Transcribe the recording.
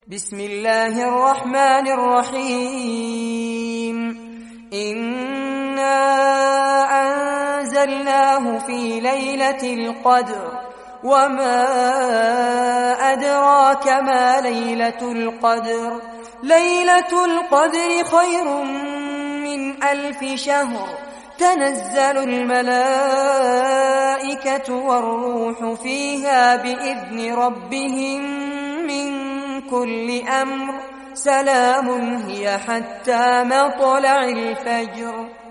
بسم الله الرحمن الرحيم إنا أنزلناه في ليلة القدر وما أدراك ما ليلة القدر ليلة القدر خير من 1000 شهر تنزل الملائكة والروح فيها بإذن ربهم من كل أمر سلام هي حتى مطلع الفجر